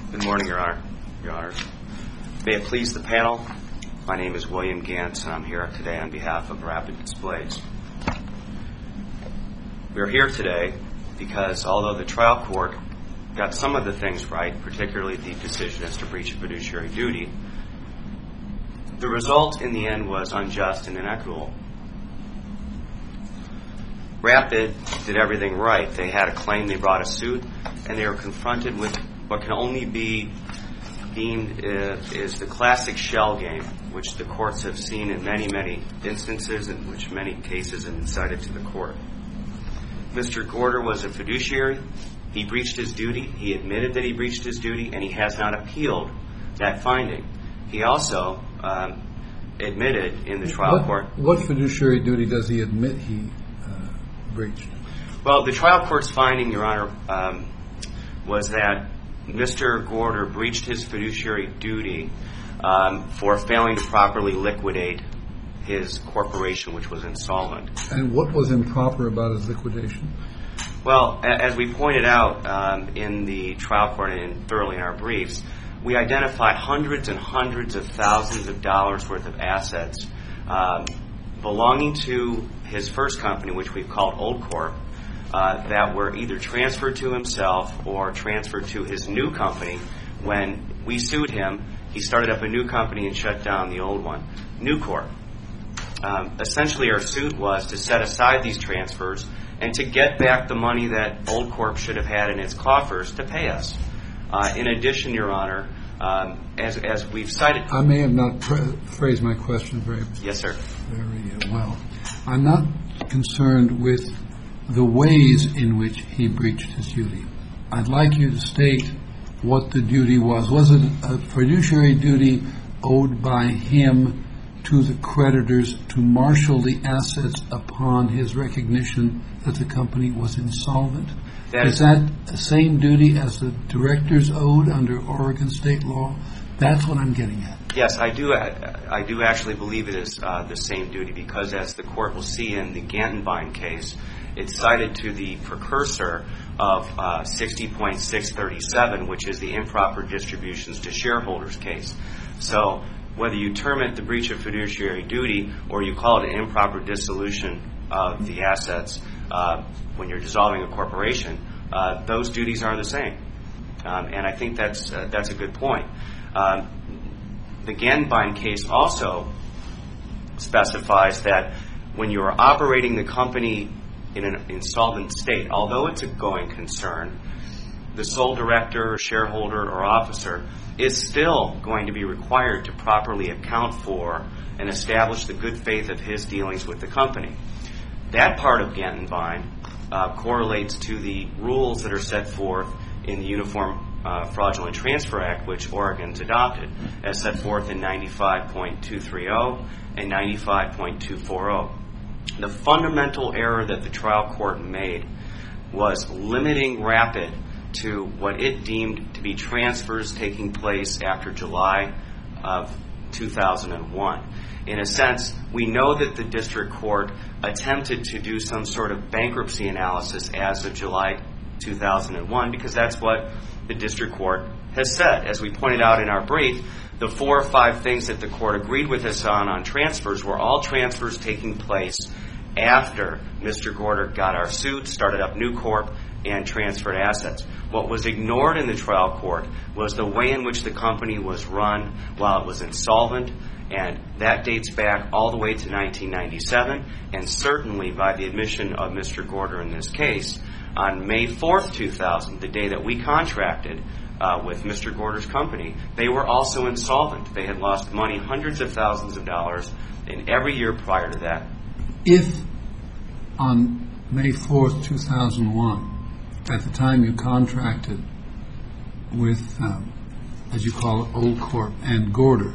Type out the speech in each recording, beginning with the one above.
Good morning, Your Honor. Your Honors. May it please the panel, my name is William Gantz, and I'm here today on behalf of Rapid Displays. We are here today because although the trial court got some of the things right, particularly the decision as to breach of fiduciary duty, the result in the end was unjust and inequitable. Rapid did everything right. They had a claim, they brought a suit, and they were confronted with what can only be deemed is the classic shell game, which the courts have seen in many, many instances, in which many cases have been cited to the court. Mr. Gorder was a fiduciary. He breached his duty. He admitted that he breached his duty, and he has not appealed that finding. He also admitted in the trial court. What fiduciary duty does he admit he breached? Well, the trial court's finding, Your Honor, was that Mr. Gorder breached his fiduciary duty for failing to properly liquidate his corporation, which was insolvent. And what was improper about his liquidation? Well, as we pointed out in the trial court and thoroughly in our briefs, we identified hundreds and hundreds of thousands of dollars worth of assets belonging to his first company, which we've called Old Corp, that were either transferred to himself or transferred to his new company. When we sued him, he started up a new company and shut down the old one, New Corp. Essentially, our suit was to set aside these transfers and to get back the money that Old Corp should have had in its coffers to pay us. In addition, Your Honor, as we've cited... I may have not phrased my question very well. I'm not concerned with the ways in which he breached his duty. I'd like you to state what the duty was. Was it a fiduciary duty owed by him to the creditors to marshal the assets upon his recognition that the company was insolvent? Is that the same duty as the directors owed under Oregon state law? That's what I'm getting at. Yes, I do actually believe it is the same duty because, as the court will see in the Gantenbein case, it's cited to the precursor of 60.637, which is the improper distributions to shareholders case. So whether you term it the breach of fiduciary duty or you call it an improper dissolution of the assets when you're dissolving a corporation, those duties are the same. And I think that's a good point. The Gantenbein case also specifies that when you are operating the company in an insolvent state, although it's a going concern, the sole director, shareholder, or officer is still going to be required to properly account for and establish the good faith of his dealings with the company. That part of Gantenbein correlates to the rules that are set forth in the Uniform Fraudulent Transfer Act, which Oregon's adopted, as set forth in 95.230 and 95.240. The fundamental error that the trial court made was limiting Rapid to what it deemed to be transfers taking place after July of 2001. In a sense, we know that the district court attempted to do some sort of bankruptcy analysis as of July 2001 because that's what the district court has said. As we pointed out in our brief, the 4 or 5 things that the court agreed with us on transfers were all transfers taking place after Mr. Gorder got our suit, started up New Corp, and transferred assets. What was ignored in the trial court was the way in which the company was run while it was insolvent, and that dates back all the way to 1997, and certainly by the admission of Mr. Gorder in this case, on May 4th, 2000, the day that we contracted with Mr. Gorder's company, they were also insolvent. They had lost money, hundreds of thousands of dollars, in every year prior to that. If on May 4th, 2001, at the time you contracted with, as you call it, Old Corp and Gorder,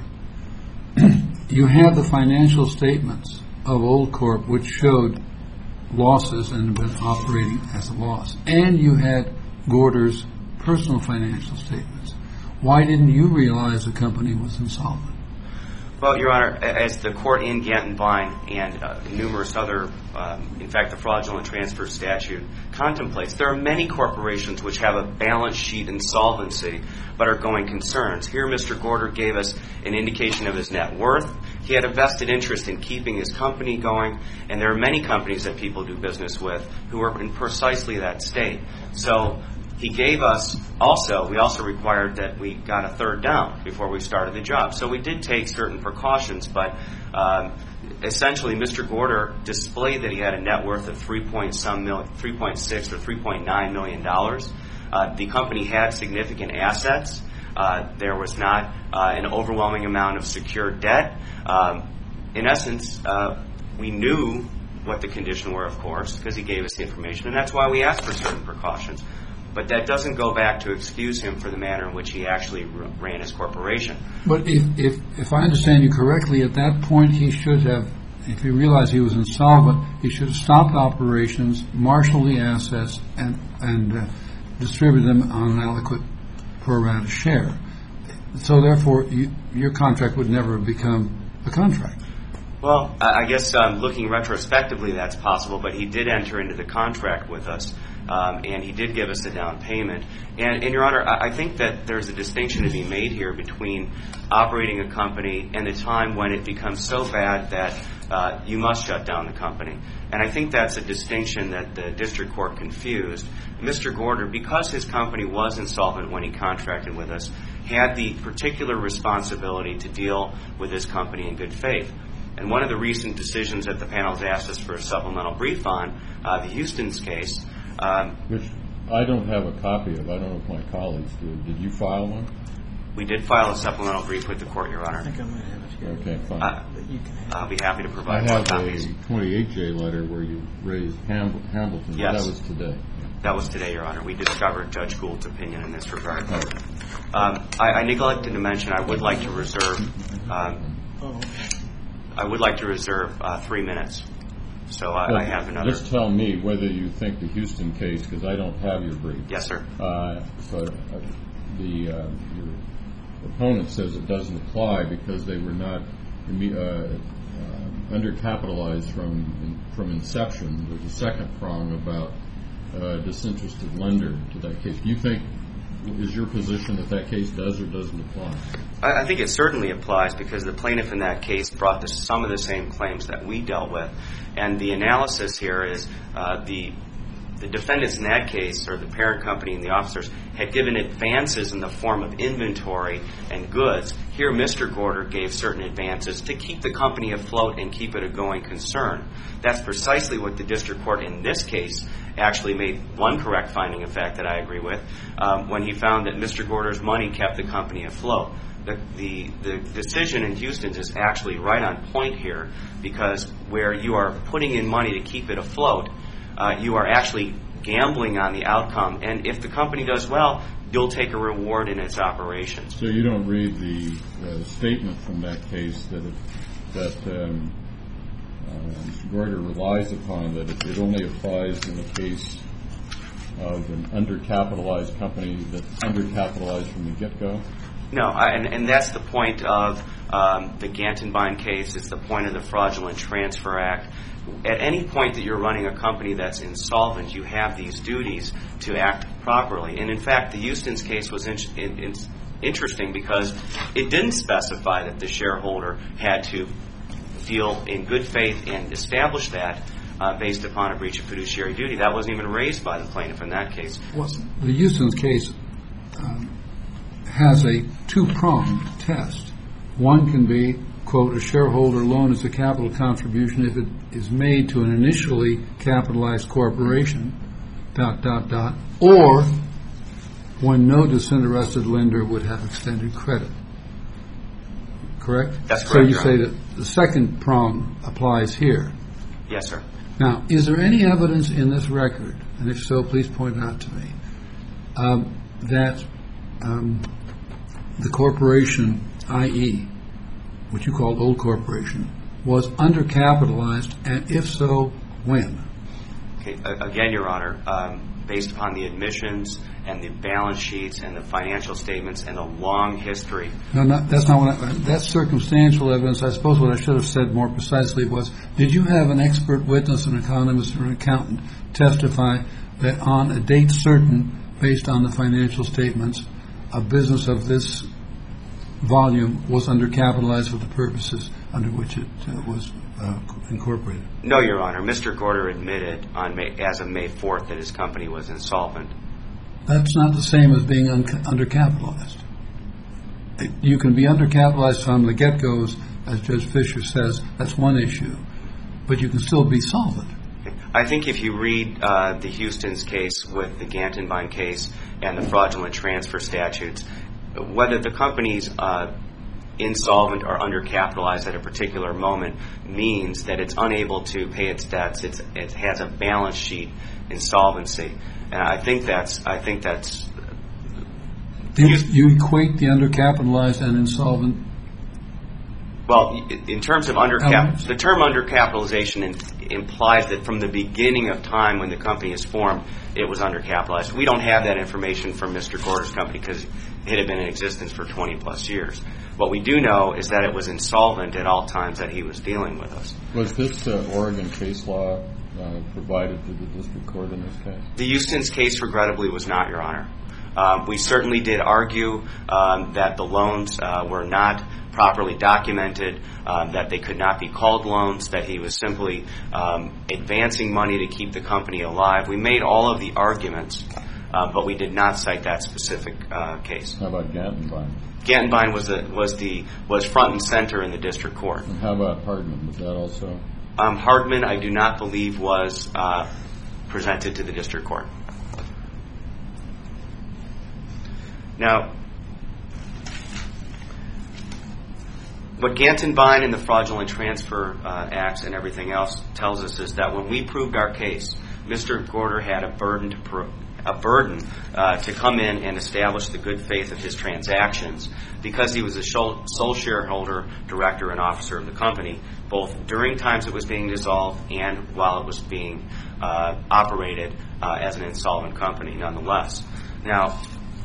you had the financial statements of Old Corp which showed losses and been operating as a loss, and you had Gorder's personal financial statements. Why didn't you realize the company was insolvent? Well, Your Honor, as the court in Gantenbein and numerous other, in fact, the fraudulent transfer statute contemplates, there are many corporations which have a balance sheet insolvency but are going concerns. Here, Mr. Gorder gave us an indication of his net worth. He had a vested interest in keeping his company going, and there are many companies that people do business with who are in precisely that state. So he gave us we also required that we got a third down before we started the job. So we did take certain precautions, but essentially Mr. Gorder displayed that he had a net worth of $3.6 or $3.9 million. The company had significant assets. There was not an overwhelming amount of secured debt. In essence, we knew what the conditions were, of course, because he gave us the information, and that's why we asked for certain precautions. But that doesn't go back to excuse him for the manner in which he actually ran his corporation. But if I understand you correctly, at that point he should have, if he realized he was insolvent, he should have stopped operations, marshaled the assets, and distributed them on an adequate pro rata share. So therefore, your contract would never have become a contract. Well, I guess looking retrospectively, that's possible, but he did enter into the contract with us, and he did give us a down payment. And Your Honor, I think that there's a distinction to be made here between operating a company and the time when it becomes so bad that you must shut down the company. And I think that's a distinction that the district court confused. Mr. Gorder, because his company was insolvent when he contracted with us, had the particular responsibility to deal with his company in good faith. And one of the recent decisions that the panel has asked us for a supplemental brief on, the Houston's case. Which I don't have a copy of. I don't know if my colleagues did. Did you file one? We did file a supplemental brief with the court, Your Honor. I think I might have it here. Okay, fine. I'll be happy to provide more copies. I have a 28J letter where you raised Hamilton. Yes. That was today. That was today, Your Honor. We discovered Judge Gould's opinion in this regard. I neglected to mention I would like to reserve 3 minutes. So I have another. Just tell me whether you think the Houston case, because I don't have your brief. Yes, sir. So your opponent says it doesn't apply because they were not undercapitalized from inception. There's a second prong about disinterested lender to that case. Do you think, is your position that case does or doesn't apply? I think it certainly applies because the plaintiff in that case brought some of the same claims that we dealt with. And the analysis here is the defendants in that case, or the parent company and the officers, had given advances in the form of inventory and goods. Here, Mr. Gorder gave certain advances to keep the company afloat and keep it a going concern. That's precisely what the district court in this case actually made one correct finding, in fact, that I agree with, when he found that Mr. Gorder's money kept the company afloat. The decision in Houston is actually right on point here because where you are putting in money to keep it afloat, you are actually gambling on the outcome. And if the company does well, you'll take a reward in its operations. So you don't read the statement from that case that Mr. Gorder relies upon, that it only applies in the case of an undercapitalized company that's undercapitalized from the get-go? No, and that's the point of the Gantenbein case. It's the point of the Fraudulent Transfer Act. At any point that you're running a company that's insolvent, you have these duties to act properly. And in fact, the Houston's case was interesting because it didn't specify that the shareholder had to deal in good faith and establish that based upon a breach of fiduciary duty. That wasn't even raised by the plaintiff in that case. Well, the Houston's case has a two-pronged test. One can be, quote, a shareholder loan is a capital contribution if it is made to an initially capitalized corporation, ... or when no disinterested lender would have extended credit. Correct? That's correct. So you say that the second prong applies here. Yes, sir. Now, is there any evidence in this record, and if so, please point it out to me, that the corporation, i.e., what you call Old Corporation, was undercapitalized, and if so, when? Okay. Again, Your Honor, based upon the admissions and the balance sheets and the financial statements and a long history. No, that's not what that's circumstantial evidence. I suppose what I should have said more precisely was, did you have an expert witness, an economist or an accountant, testify that on a date certain, based on the financial statements, a business of this volume was undercapitalized for the purposes under which it was incorporated? No, Your Honor. Mr. Gorder admitted as of May 4th that his company was insolvent. That's not the same as being undercapitalized. You can be undercapitalized from the get-goes, as Judge Fisher says. That's one issue. But you can still be solvent. I think if you read the Houston's case with the Gantenbein case and the fraudulent transfer statutes, whether the company's insolvent or undercapitalized at a particular moment means that it's unable to pay its debts. It has a balance sheet insolvency, and I think that's. You equate the undercapitalized and insolvent. Well, in terms of the term undercapitalization implies that from the beginning of time when the company is formed, it was undercapitalized. We don't have that information from Mr. Gorder's company because it had been in existence for 20 plus years. What we do know is that it was insolvent at all times that he was dealing with us. Was this Oregon case law provided to the district court in this case? The Houston's case, regrettably, was not, Your Honor. We certainly did argue that the loans were not properly documented, that they could not be called loans, that he was simply advancing money to keep the company alive. We made all of the arguments, but we did not cite that specific case. How about Gantenbein? Gantenbein was front and center in the district court. And how about Hardman? Was that also? Hardman, I do not believe, was presented to the district court. Now, what Gantenbein and the fraudulent transfer acts and everything else tells us is that when we proved our case, Mr. Gorder had a burden to come in and establish the good faith of his transactions because he was a sole shareholder, director, and officer of the company, both during times it was being dissolved and while it was being operated as an insolvent company nonetheless. Now,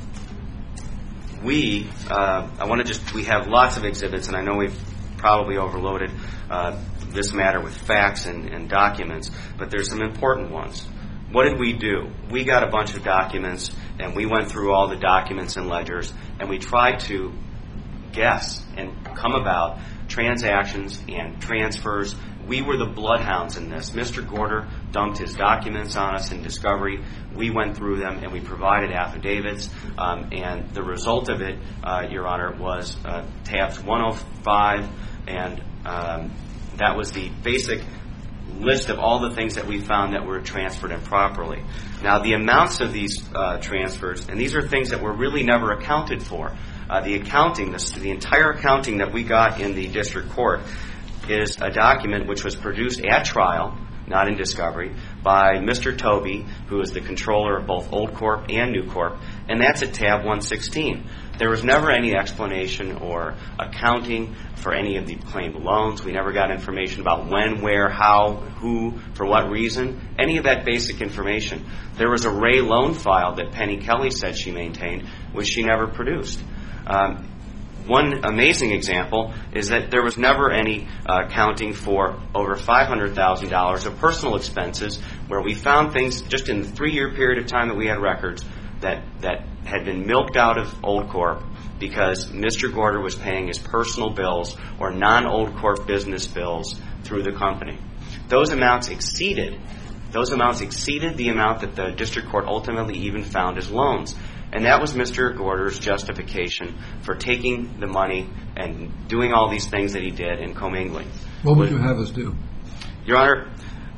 we have lots of exhibits, and I know we've probably overloaded this matter with facts and documents, but there's some important ones. What did we do? We got a bunch of documents, and we went through all the documents and ledgers, and we tried to guess and come about transactions and transfers. We were the bloodhounds in this. Mr. Gorder dumped his documents on us in discovery. We went through them, and we provided affidavits, and the result of it, Your Honor, was tabs 105, and that was the basic list of all the things that we found that were transferred improperly. Now, the amounts of these transfers, and these are things that were really never accounted for. The accounting, the entire accounting that we got in the district court is a document which was produced at trial, not in discovery, by Mr. Tobey, who is the controller of both Old Corp and New Corp, and that's at tab 116. There was never any explanation or accounting for any of the claimed loans. We never got information about when, where, how, who, for what reason, any of that basic information. There was a Ray loan file that Penny Kelly said she maintained, which she never produced. One amazing example is that there was never any accounting for over $500,000 of personal expenses where we found things just in the 3-year period of time that we had records that had been milked out of Old Corp because Mr. Gorder was paying his personal bills or non-Old Corp business bills through the company. Those amounts exceeded the amount that the district court ultimately even found as loans. And that was Mr. Gorder's justification for taking the money and doing all these things that he did in commingling. What would you have us do? Your Honor,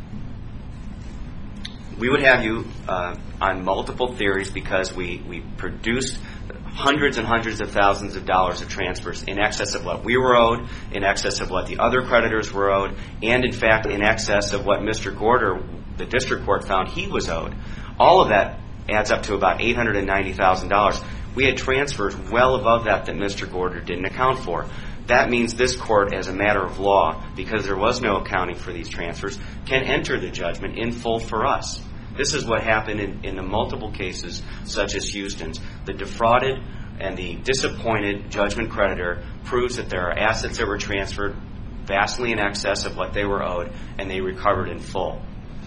we would have you on multiple theories because we produced hundreds and hundreds of thousands of dollars of transfers in excess of what we were owed, in excess of what the other creditors were owed, and in fact in excess of what Mr. Gorder, the district court, found he was owed. All of that adds up to about $890,000. We had transfers well above that Mr. Gorder didn't account for. that means this court, as a matter of law, because there was no accounting for these transfers, can enter the judgment in full for us. This is what happened in the multiple cases, such as Houston's. The defrauded and the disappointed judgment creditor proves that there are assets that were transferred vastly in excess of what they were owed, and they recovered in full.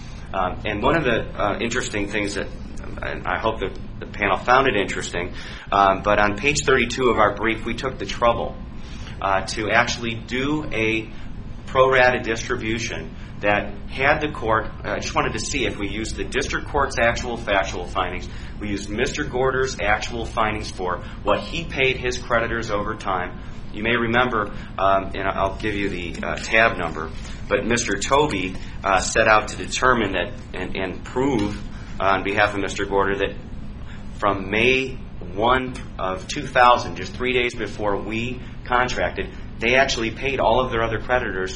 And one of the interesting things that, and I hope that the panel found it interesting, but on page 32 of our brief, we took the trouble to actually do a pro rata distribution that had the court, I just wanted to see if we used the district court's actual factual findings, we used Mr. Gorder's actual findings for what he paid his creditors over time. You may remember, and I'll give you the tab number, but Mr. Tobey set out to determine that and prove on behalf of Mr. Gorder that from May 1 of 2000, just 3 days before we contracted, they actually paid all of their other creditors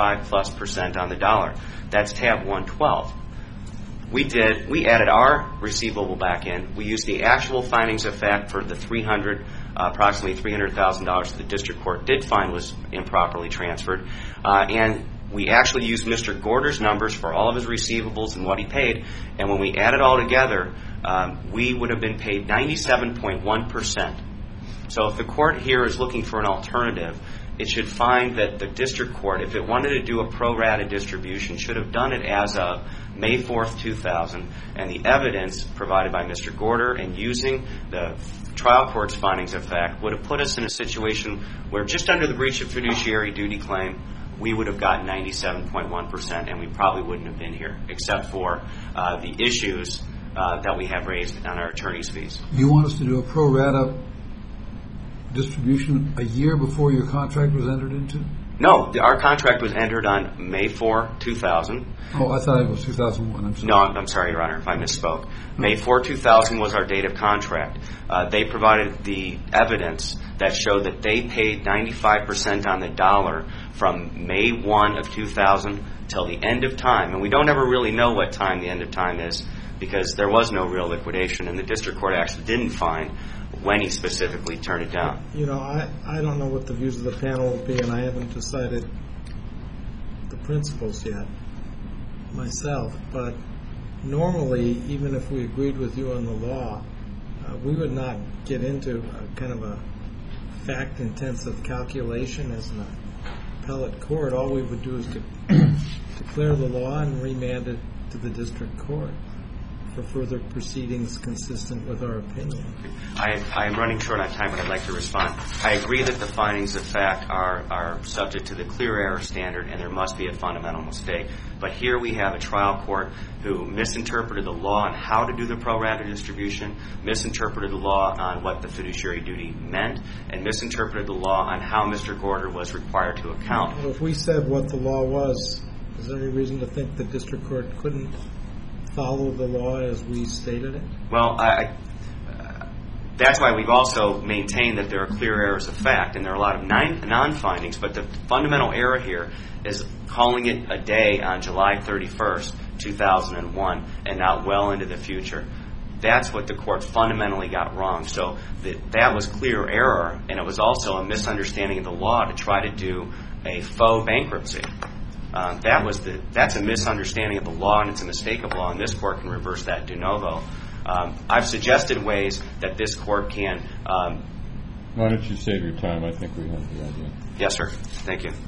95+% on the dollar. That's tab 112. We added our receivable back in. We used the actual findings of fact for the approximately $300,000 that the district court did find was improperly transferred. And we actually used Mr. Gorder's numbers for all of his receivables and what he paid. And when we add it all together, we would have been paid 97.1%. So if the court here is looking for an alternative, it should find that the district court, if it wanted to do a pro rata distribution, should have done it as of May 4th, 2000, and the evidence provided by Mr. Gorder and using the trial court's findings of fact would have put us in a situation where just under the breach of fiduciary duty claim, we would have gotten 97.1%, and we probably wouldn't have been here, except for the issues that we have raised on our attorney's fees. You want us to do a pro rata distribution a year before your contract was entered into? No, our contract was entered on May 4, 2000. Oh, I thought it was 2001. I'm sorry. No, I'm sorry, Your Honor, if I misspoke. May 4, 2000 was our date of contract. They provided the evidence that showed that they paid 95% on the dollar from May 1 of 2000 till the end of time. And we don't ever really know what time the end of time is because there was no real liquidation, and the district court actually didn't find when he specifically turned it down. You know, I don't know what the views of the panel will be, and I haven't decided the principles yet myself, but normally, even if we agreed with you on the law, we would not get into a kind of a fact-intensive calculation as an appellate court. All we would do is declare the law and remand it to the district court for further proceedings consistent with our opinion. I am running short on time, but I'd like to respond. I agree that the findings of fact are subject to the clear error standard, and there must be a fundamental mistake. But here we have a trial court who misinterpreted the law on how to do the pro rata distribution, misinterpreted the law on what the fiduciary duty meant, and misinterpreted the law on how Mr. Gorder was required to account. Well, if we said what the law was, is there any reason to think the district court couldn't follow the law as we stated it? Well, that's why we've also maintained that there are clear errors of fact, and there are a lot of non-findings, but the fundamental error here is calling it a day on July 31st, 2001, and not well into the future. That's what the court fundamentally got wrong. So that was clear error, and it was also a misunderstanding of the law to try to do a faux bankruptcy. That's a misunderstanding of the law, and it's a mistake of law, and this court can reverse that de novo. I've suggested ways that this court can... Why don't you save your time? I think we have the idea. Yes, sir. Thank you.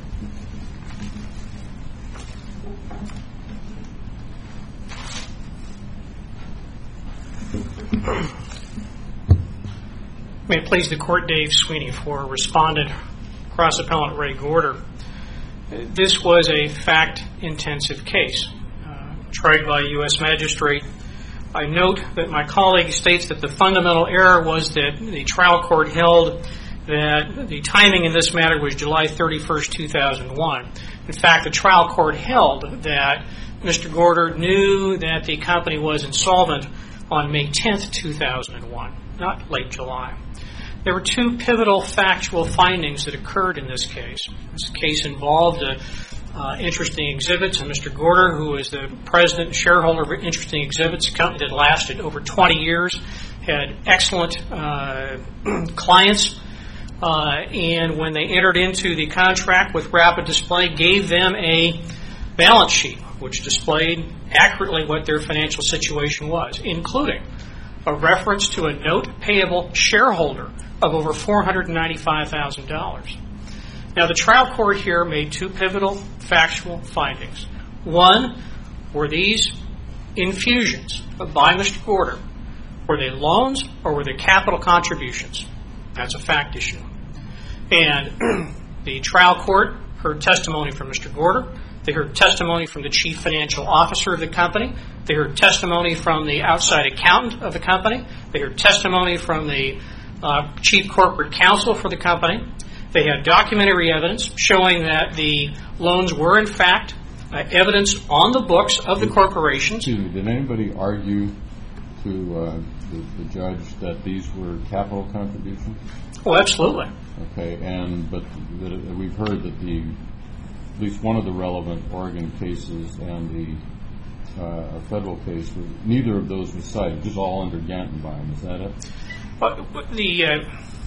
May it please the court, Dave Sweeney, for respondent cross-appellant Ray Gorder. This was a fact-intensive case tried by a U.S. magistrate. I note that my colleague states that the fundamental error was that the trial court held that the timing in this matter was July 31st, 2001. In fact, the trial court held that Mr. Gorder knew that the company was insolvent on May 10th, 2001, not late July. There were two pivotal factual findings that occurred in this case. This case involved Interesting Exhibits, and Mr. Gorder, who is the president and shareholder of Interesting Exhibits, a company that lasted over 20 years, had excellent clients, and when they entered into the contract with Rapid Display, gave them a balance sheet which displayed accurately what their financial situation was, including a reference to a note payable shareholder of over $495,000. Now, the trial court here made two pivotal factual findings. One, were these infusions by Mr. Gorder, were they loans or were they capital contributions? That's a fact issue. And the trial court heard testimony from Mr. Gorder. They heard testimony from the chief financial officer of the company. They heard testimony from the outside accountant of the company. They heard testimony from the chief corporate counsel for the company. They had documentary evidence showing that the loans were, in fact, evidence on the books of the corporations. Did anybody argue to the judge that these were capital contributions? Oh, absolutely. Okay, but we've heard that at least one of the relevant Oregon cases and the federal case, neither of those was cited. It was all under Gantenbein. Is that it? The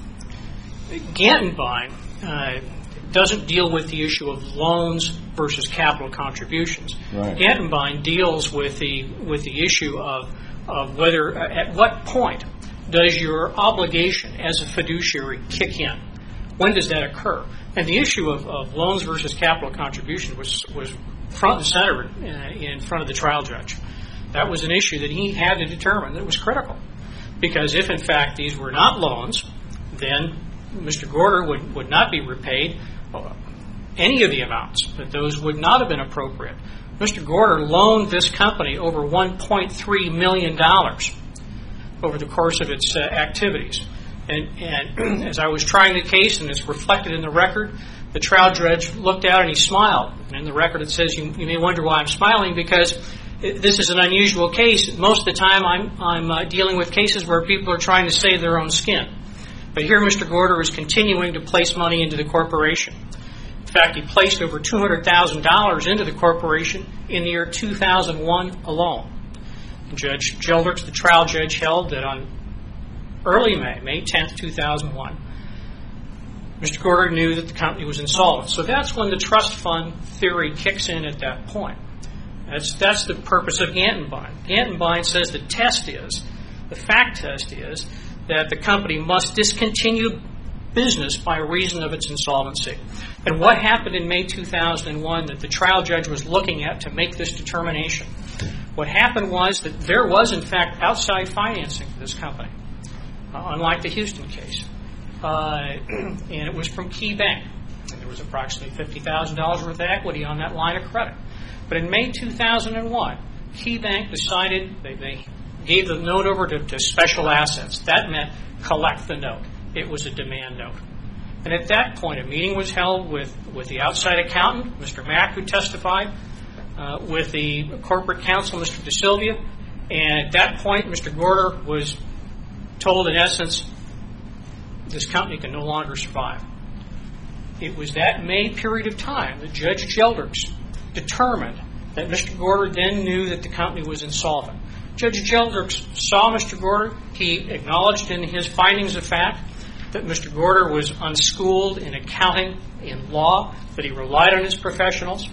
Gantenbein doesn't deal with the issue of loans versus capital contributions. Right. Gantenbein deals with the issue of whether at what point does your obligation as a fiduciary kick in? When does that occur? And the issue of loans versus capital contribution was front and center in front of the trial judge. That was an issue that he had to determine that was critical. Because if, in fact, these were not loans, then Mr. Gorder would not be repaid any of the amounts, that those would not have been appropriate. Mr. Gorder loaned this company over $1.3 million over the course of its activities. And as I was trying the case, and it's reflected in the record, the trial judge looked out and he smiled. And in the record it says, you may wonder why I'm smiling, because this is an unusual case. Most of the time I'm dealing with cases where people are trying to save their own skin. But here Mr. Gorder is continuing to place money into the corporation. In fact, he placed over $200,000 into the corporation in the year 2001 alone. Judge Gildrix, the trial judge, held that on early May 10th, 2001, Mr. Gorder knew that the company was insolvent. So that's when the trust fund theory kicks in at that point. That's the purpose of Gantenbein. Gantenbein says the fact test is that the company must discontinue business by reason of its insolvency. And what happened in May 2001 that the trial judge was looking at to make this determination? What happened was that there was, in fact, outside financing for this company, unlike the Houston case. And it was from Key Bank. And there was approximately $50,000 worth of equity on that line of credit. But in May 2001, Key Bank decided they gave the note over to special assets. That meant collect the note. It was a demand note. And at that point, a meeting was held with the outside accountant, Mr. Mack, who testified, with the corporate counsel, Mr. DeSilvia. And at that point, Mr. Gorder was told, in essence, this company can no longer survive. It was that May period of time that Judge Gildrix determined that Mr. Gorder then knew that the company was insolvent. Judge Gildrix saw Mr. Gorder. He acknowledged in his findings of fact that Mr. Gorder was unschooled in accounting, in law, that he relied on his professionals,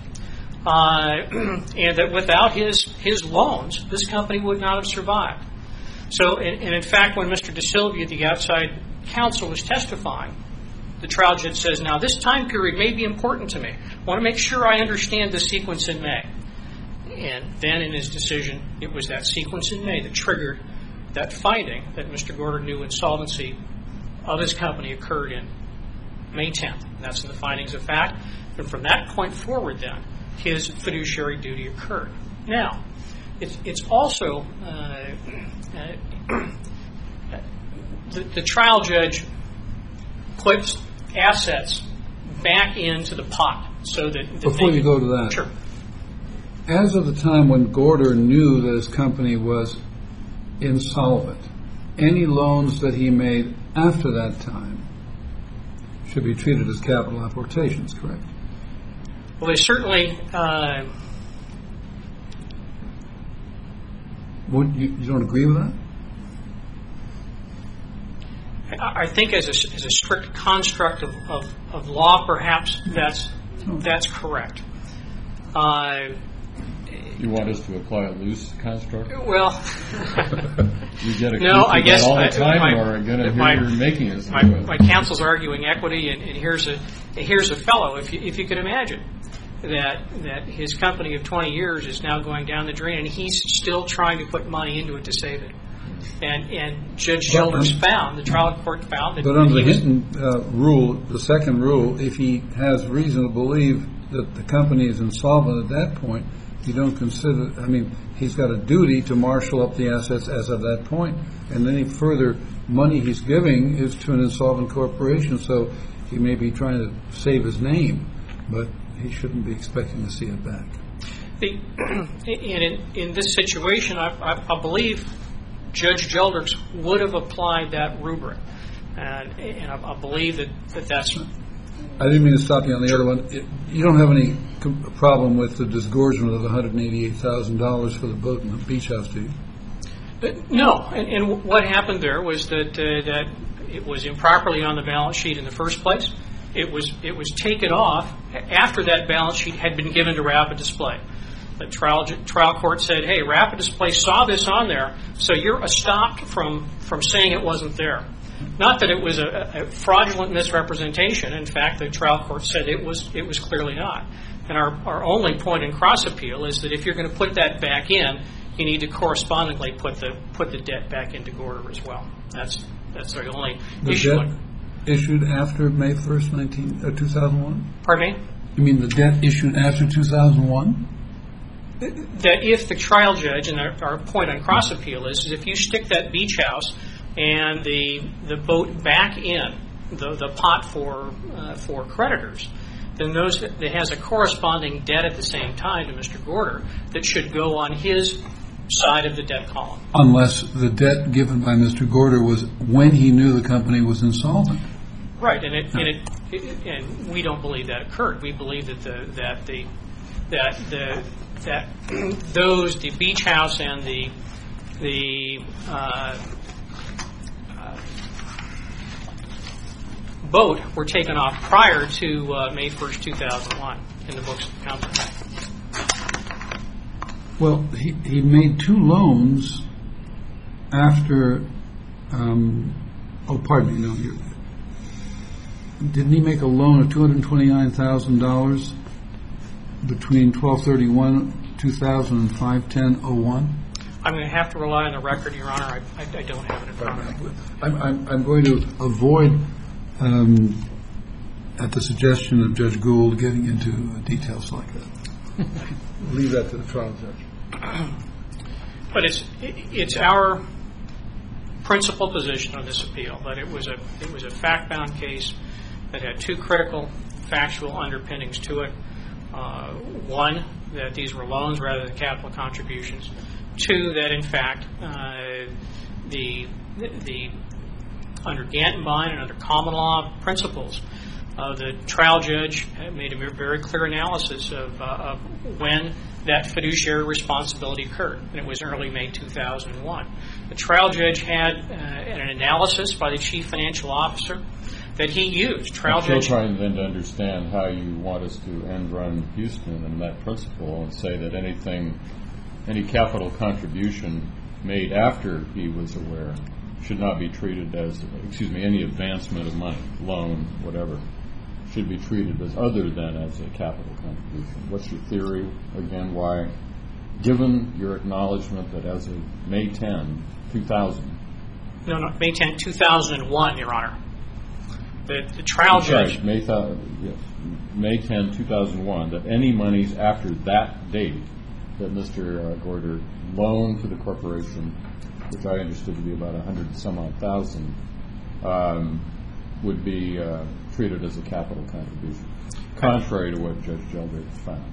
and that without his loans, this company would not have survived. So, and in fact, when Mr. DeSilvia, the outside counsel, was testifying, the trial judge says, now this time period may be important to me. I want to make sure I understand the sequence in May. And then in his decision, it was that sequence in May that triggered that finding that Mr. Gorder knew insolvency of his company occurred in May 10th. And that's in the findings of fact. And from that point forward then, his fiduciary duty occurred. Now, it's also, the trial judge puts assets back into the pot so that... Before you go to that. Sure. As of the time when Gorder knew that his company was insolvent, any loans that he made after that time should be treated as capital apportations, correct? Well, they certainly... You don't agree with that? I think as a strict construct of law, perhaps that's correct. You want us to apply a loose construct? Well, you get no, I guess all the time, or are going to hear you're making us. My counsel's arguing equity, and here's a fellow. If you could imagine that his company of 20 years is now going down the drain, and he's still trying to put money into it to save it. And Judge Childers found, the trial court found that. But under the Hinton rule, the second rule, if he has reason to believe that the company is insolvent at that point, you don't consider. I mean, he's got a duty to marshal up the assets as of that point, and any further money he's giving is to an insolvent corporation. So he may be trying to save his name, but he shouldn't be expecting to see it back. In this situation, I believe Judge Childers would have applied that rubric, and I believe that's. I didn't mean to stop you on the other one. You don't have any problem with the disgorgement of the $188,000 for the boat and the beach house, do you? No. And what happened there was that it was improperly on the balance sheet in the first place. It was taken off after that balance sheet had been given to Rapid Display. The trial court said, "Hey, Rapid Display saw this on there, so you're stopped from saying it wasn't there." Not that it was a fraudulent misrepresentation. In fact, the trial court said it was clearly not. And our only point in cross appeal is that if you're going to put that back in, you need to correspondingly put the debt back into Gorder as well. That's the only issue. The debt issued after May 1st, 2001? Pardon me? You mean the debt issued after 2001? That if the trial judge, and our point on cross appeal is if you stick that beach house and the boat back in the pot for creditors, then that has a corresponding debt at the same time to Mr. Gorder that should go on his side of the debt column. Unless the debt given by Mr. Gorder was when he knew the company was insolvent. Right, and we don't believe that occurred. We believe that the beach house and the boat were taken off prior to May 1st, 2001 in the books of the company. Well, he made two loans after. Pardon me. No, didn't he make a loan of $229,000 between 12/31/2000 and 5/10/01? I'm going to have to rely on the record, Your Honor. I don't have it in front of me. I'm going to avoid, at the suggestion of Judge Gould, getting into details like that. Leave that to the trial judge. But it's our principal position on this appeal that it was a fact-bound case that had two critical factual underpinnings to it. One, that these were loans rather than capital contributions. Two, that in fact the under Gantenbein and under common law principles, the trial judge made a very clear analysis of when that fiduciary responsibility occurred, and it was early May 2001. The trial judge had an analysis by the chief financial officer that he used. I'm still trying then to understand how you want us to end run Houston and that principle and say that any capital contribution made after he was aware should not be treated as, any advancement of money, loan, whatever, should be treated as other than as a capital contribution. What's your theory, again, why, given your acknowledgement that as of May 10, 2000... No, May 10, 2001, Your Honor. The trial judge... Sorry, May 10, 2001, that any monies after that date that Mr. Gorder loaned to the corporation, which I understood to be about $100,000, would be treated as a capital contribution, contrary to what Judge Geldrich found.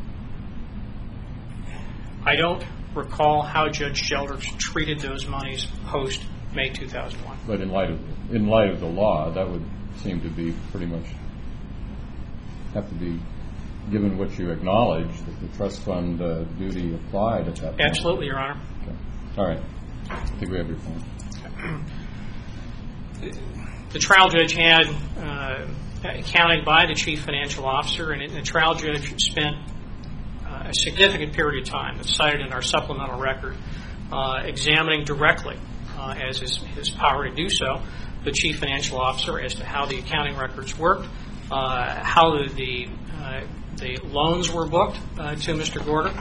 I don't recall how Judge Geldrich treated those monies post May 2001. But in light of the law, that would seem to be pretty much have to be, given what you acknowledge, that the trust fund duty applied at that point. Absolutely, Your Honor. Okay. All right. I think we have your point. the trial judge had accounted by the chief financial officer, and the trial judge spent a significant period of time, that's cited in our supplemental record, examining directly, as his power to do so, the chief financial officer as to how the accounting records worked, how the loans were booked to Mr. Gorder,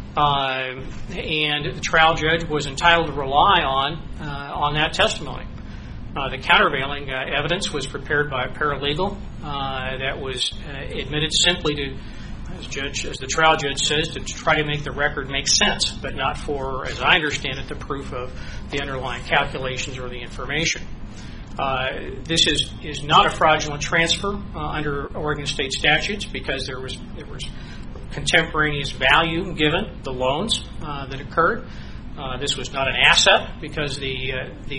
and the trial judge was entitled to rely on that testimony. The countervailing evidence was prepared by a paralegal that was admitted simply to, as the trial judge says, to try to make the record make sense, but not for, as I understand it, the proof of the underlying calculations or the information. This is not a fraudulent transfer under Oregon state statutes, because there was contemporaneous value given the loans that occurred. This was not an asset, because the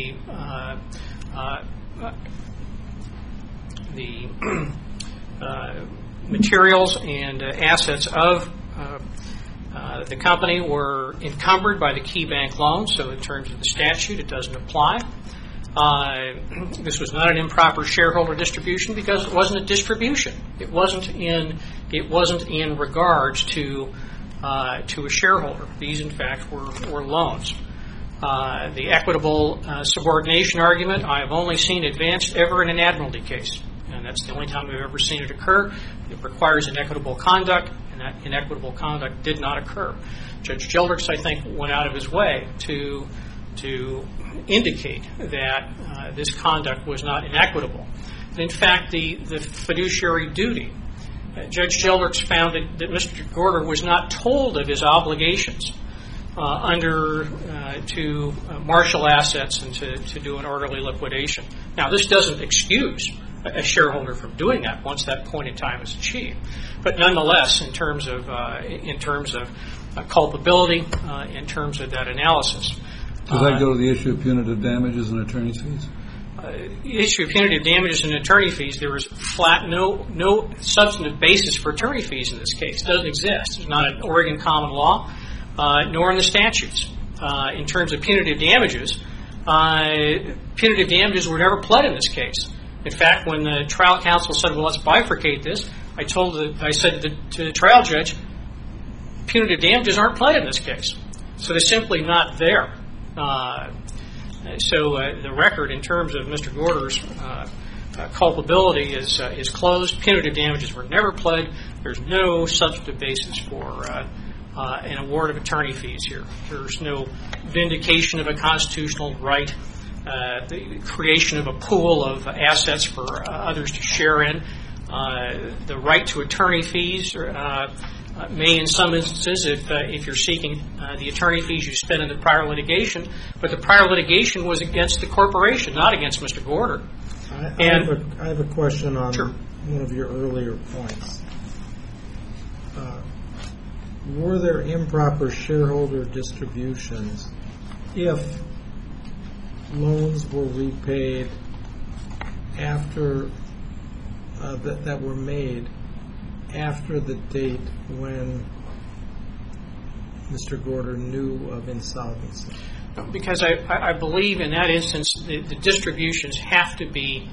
materials and assets of the company were encumbered by the Key Bank loan, so in terms of the statute, it doesn't apply. This was not an improper shareholder distribution, because it wasn't a distribution. It wasn't in regards to a shareholder. These, in fact, were loans. The equitable subordination argument I have only seen advanced ever in an admiralty case, and that's the only time we've ever seen it occur. It requires inequitable conduct, and that inequitable conduct did not occur. Judge Gildrix, I think, went out of his way to indicate that this conduct was not inequitable. In fact, the fiduciary duty, Judge Gildrix found that Mr. Gorder was not told of his obligations to marshal assets and to do an orderly liquidation. Now, this doesn't excuse a shareholder from doing that once that point in time is achieved, but nonetheless, in terms of culpability, in terms of that analysis. Does that go to the issue of punitive damages and attorney's fees? The issue of punitive damages and attorney fees, there was no substantive basis for attorney fees in this case. It doesn't exist. It's not an Oregon common law, nor in the statutes. In terms of punitive damages were never pled in this case. In fact, when the trial counsel said, well, let's bifurcate this, I said to the trial judge, punitive damages aren't pled in this case. So they're simply not there. So the record in terms of Mr. Gorder's culpability is closed. Punitive damages were never pled. There's no substantive basis for an award of attorney fees here. There's no vindication of a constitutional right, the creation of a pool of assets for others to share in. The right to attorney fees may, in some instances, if you're seeking the attorney fees you spent in the prior litigation, but the prior litigation was against the corporation, not against Mr. Gorder. I have a question on one of your earlier points. Were there improper shareholder distributions if loans were repaid after that were made after the date when Mr. Gorder knew of insolvency? Because I believe in that instance the distributions have to be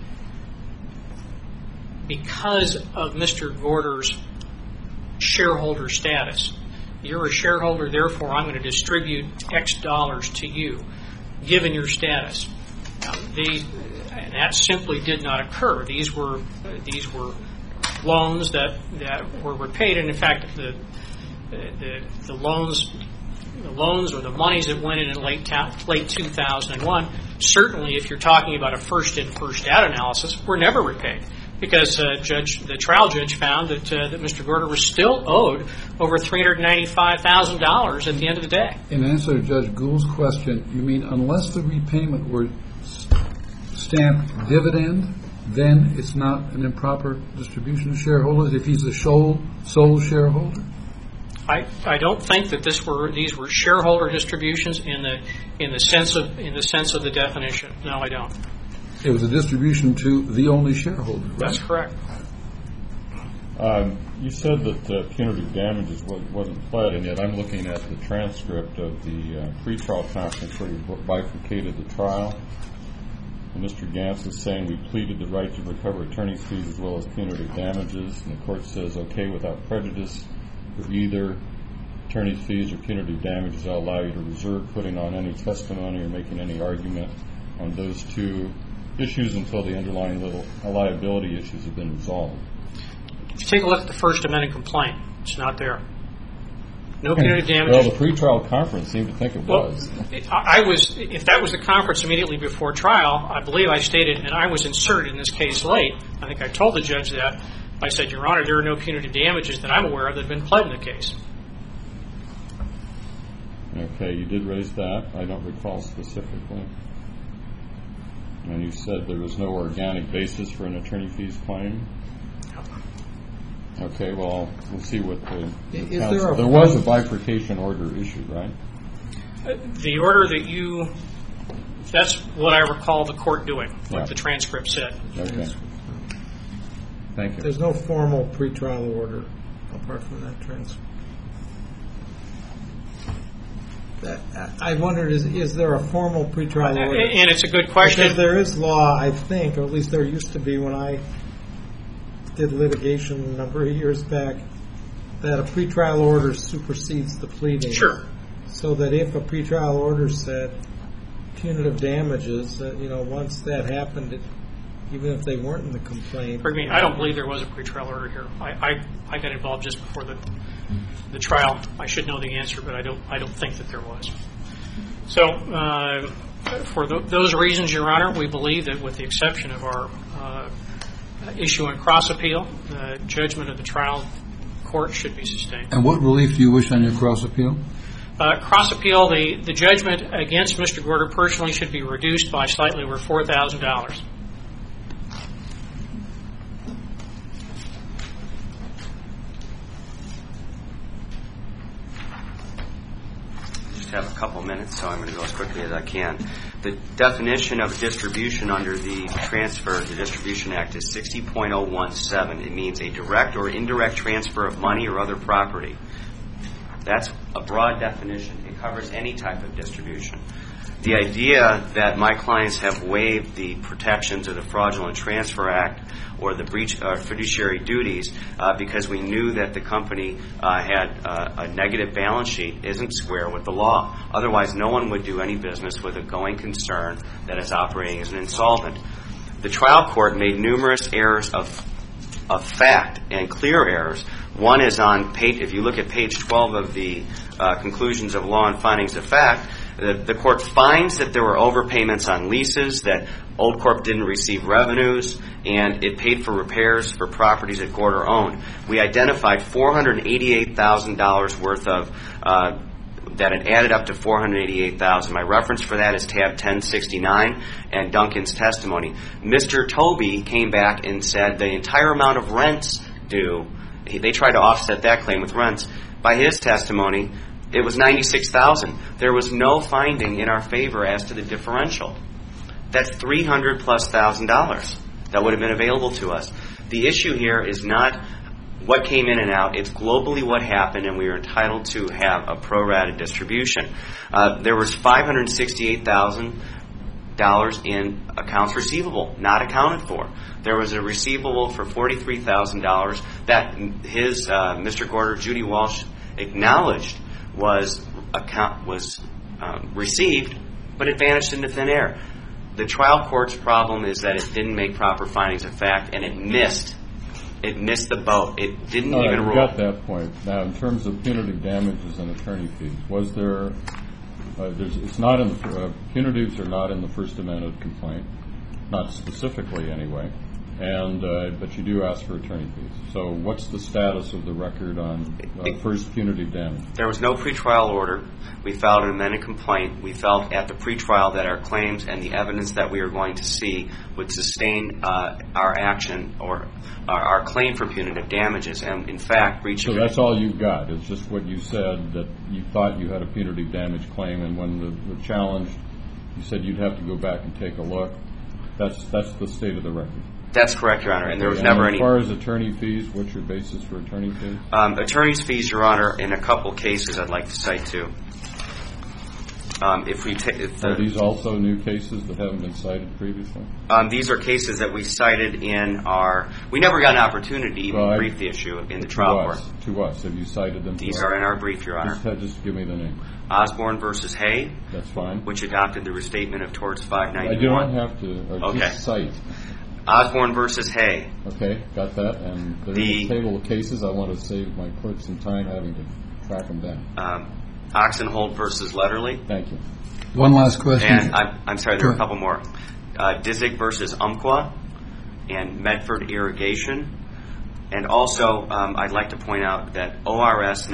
because of Mr. Gorder's shareholder status. You're a shareholder, therefore I'm going to distribute X dollars to you, given your status. And that simply did not occur. These were loans that were repaid, and in fact the loans or the monies that went in late 2001, certainly if you're talking about a first in, first out analysis, were never repaid, because the trial judge found that Mr. Gorder was still owed over $395,000 at the end of the day. In answer to Judge Gould's question, you mean unless the repayment were stamped dividend, then it's not an improper distribution of shareholders if he's the sole shareholder? I don't think that these were shareholder distributions in the sense of the definition. No, I don't. It was a distribution to the only shareholder. Right? That's correct. You said that punitive damages wasn't pled, and yet I'm looking at the transcript of the pretrial conference where you bifurcated the trial, Mr. Gantz is saying we pleaded the right to recover attorney's fees as well as punitive damages, and the court says, okay, without prejudice for either attorney's fees or punitive damages, I'll allow you to reserve putting on any testimony or making any argument on those two issues until the underlying liability issues have been resolved. If you take a look at the First Amendment complaint, it's not there. No punitive damages. Well, the pretrial conference seemed to think it was. If that was the conference immediately before trial, I believe I stated, and I was inserted in this case late, I think I told the judge that. I said, Your Honor, there are no punitive damages that I'm aware of that have been pled in the case. Okay, you did raise that. I don't recall specifically. And you said there was no organic basis for an attorney fees claim? Okay, well, we'll see what there was a bifurcation order issued, right? The order that that's what I recall the court doing, what the transcript said. Okay. Thank you. There's no formal pretrial order apart from that transcript. I wondered, is there a formal pretrial order? And it's a good question. Because there is law, I think, or at least there used to be when I did litigation a number of years back, that a pretrial order supersedes the pleading. Sure. So that if a pretrial order said punitive damages, once that happened, even if they weren't in the complaint. For me, I don't believe there was a pretrial order here. I got involved just before the trial. I should know the answer, but I don't think that there was. So, for those reasons, Your Honor, we believe that with the exception of our issue on cross appeal, the judgment of the trial court should be sustained. And what relief do you wish on your cross appeal? Cross appeal, the judgment against Mr. Gorder personally should be reduced by slightly over $4,000. Have a couple minutes, so I'm going to go as quickly as I can. The definition of distribution under the Distribution Act is 60.017. It means a direct or indirect transfer of money or other property. That's a broad definition. It covers any type of distribution. The idea that my clients have waived the protections of the Fraudulent Transfer Act or the breach of fiduciary duties because we knew that the company had a negative balance sheet isn't square with the law. Otherwise, no one would do any business with a going concern that is operating as an insolvent. The trial court made numerous errors of fact and clear errors. One is on page, if you look at page 12 of the conclusions of law and findings of fact, the court finds that there were overpayments on leases, that Old Corp didn't receive revenues, and it paid for repairs for properties that Gorder owned. We identified $488,000 worth of that had added up to $488,000. My reference for that is tab 1069 and Duncan's testimony. Mr. Tobey came back and said the entire amount of rents due, they tried to offset that claim with rents. By his testimony, it was $96,000. There was no finding in our favor as to the differential. That's $300,000+ that would have been available to us. The issue here is not what came in and out. It's globally what happened, and we are entitled to have a pro rata distribution. There was $568,000 in accounts receivable, not accounted for. There was a receivable for $43,000 that his Mr. Gorder, Judy Walsh, acknowledged was received, but it vanished into thin air. The trial court's problem is that it didn't make proper findings of fact, and it missed the boat. It didn't even rule. I got that point. Now, in terms of punitive damages and attorney fees, was there? It's not in the punitives are not in the First Amendment complaint, not specifically anyway. And but you do ask for attorney fees. So what's the status of the record on first punitive damage? There was no pretrial order. We filed an amended complaint. We felt at the pretrial that our claims and the evidence that we were going to see would sustain our action or our claim for punitive damages. And in fact, breach of... So that's all you've got. It's just what you said, that you thought you had a punitive damage claim, and when the challenge, you said you'd have to go back and take a look. That's the state of the record. That's correct, Your Honor, and there was never any... As far as attorney fees, what's your basis for attorney fees? Attorney's fees, Your Honor, in a couple cases I'd like to cite too. Are these also new cases that haven't been cited previously? These are cases that we cited in our... We never got an opportunity to even brief the issue in the trial court. To us. Have you cited them? These are in our brief, Your Honor. Just give me the name. Osborne versus Hay. That's fine. Which adopted the restatement of torts 591. I do not have to just cite. Osborne versus Hay. Okay, got that. And there's a table of cases. I want to save my clerk some time having to track them down. Oxenhold versus Letterly. Thank you. One last question. And I'm sorry, there are a couple more. Disick versus Umpqua and Medford Irrigation. And also, I'd like to point out that ORS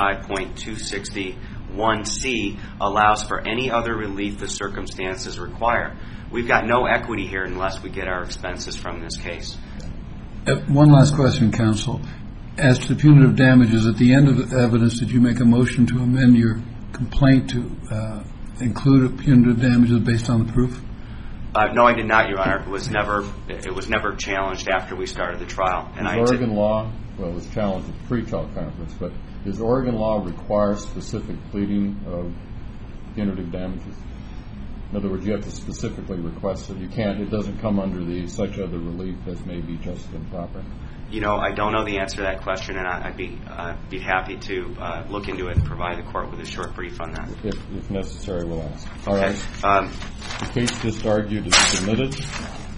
95.261C allows for any other relief the circumstances require. We've got no equity here unless we get our expenses from this case. One last question, counsel. As to punitive damages, at the end of the evidence, did you make a motion to amend your complaint to include punitive damages based on the proof? No, I did not, Your Honor. It was never challenged after we started the trial. And Oregon law, well, it was challenged at the pre-trial conference, but does Oregon law require specific pleading of punitive damages? In other words, you have to specifically request it. You can't. It doesn't come under the such other relief as may be just and proper. You know, I don't know the answer to that question, and I'd be happy to look into it and provide the court with a short brief on that. If necessary, we'll ask. All right. The case just argued is submitted.